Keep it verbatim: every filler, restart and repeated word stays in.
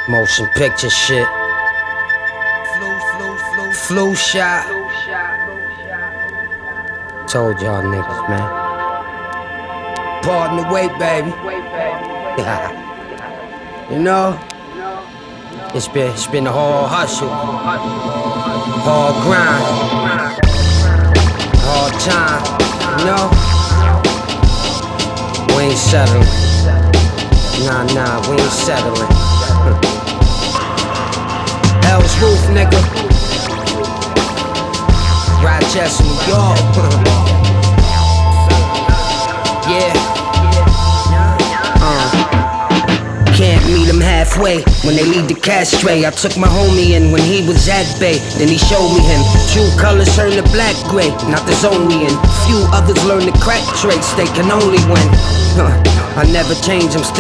Motion picture shit. Flu shot. Told y'all niggas, man. Pardon the wait, baby. You know, it's been it's been a hard hustle, hard grind, hard time. You know, we ain't settling. Nah, nah, we ain't settling. Hell's Roof, nigga. Rochester, New York. Yeah. Uh. Can't meet him halfway when they leave the cash tray. I took my homie in when he was at bay. Then he showed me him. True colors turn to black gray. Not the zone we in. Few others learn the crack traits. They can only win. Huh. I never change, I'm still